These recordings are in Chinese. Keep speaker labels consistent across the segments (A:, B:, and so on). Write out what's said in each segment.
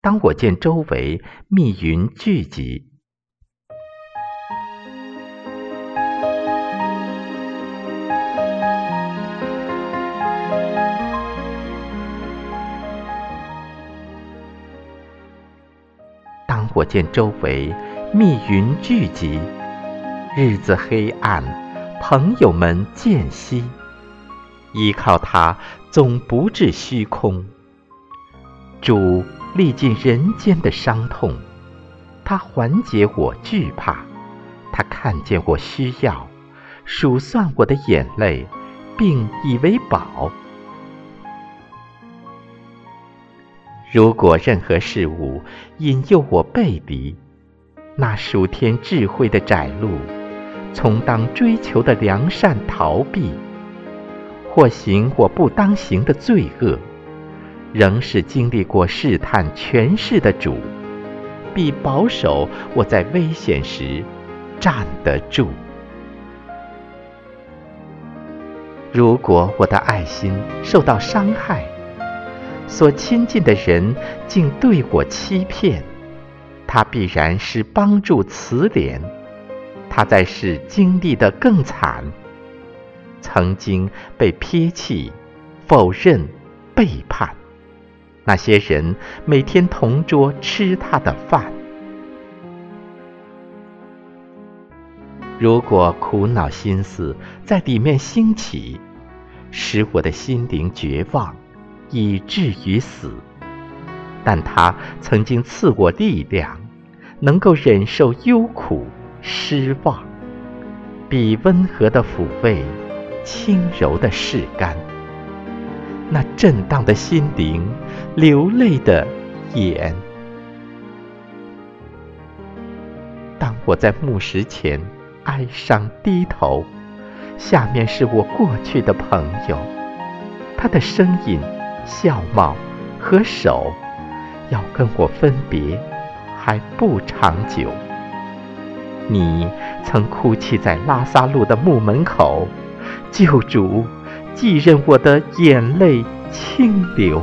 A: 当我见周围密云聚集，当我见周围密云聚集，日子黑暗，朋友们渐稀，依靠他总不至虚空。主历尽人间的伤痛，他缓解我惧怕，他看见我需要，数算我的眼泪，并以为宝。如果任何事物引诱我背离那属天智慧的窄路，从当追求的良善逃避，或行我不当行的罪恶，仍是经历过试探权势的主，必保守我在危险时站得住。如果我的爱心受到伤害，所亲近的人竟对我欺骗，他必然是帮助慈怜，他在世经历得更惨，曾经被撇弃、否认、背叛，那些人每天同桌吃他的饭。如果苦恼心思在里面兴起，使我的心灵绝望，以至于死，但他曾经赐我力量，能够忍受忧苦、失望，比温和的抚慰，轻柔的拭干那震荡的心灵，流泪的眼。当我在墓石前哀伤低头，下面是我过去的朋友，他的声音、相貌和手要跟我分别，还不长久。你曾哭泣在拉撒路的墓门口，救主继任我的眼泪清流。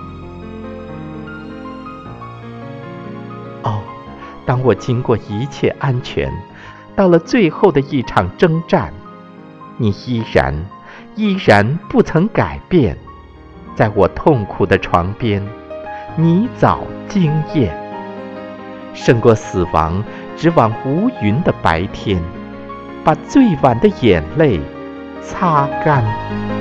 A: 哦，当我经过一切安全，到了最后的一场征战，你依然不曾改变，在我痛苦的床边，你早经验，胜过死亡，直往无云的白天，把最晚的眼泪擦干。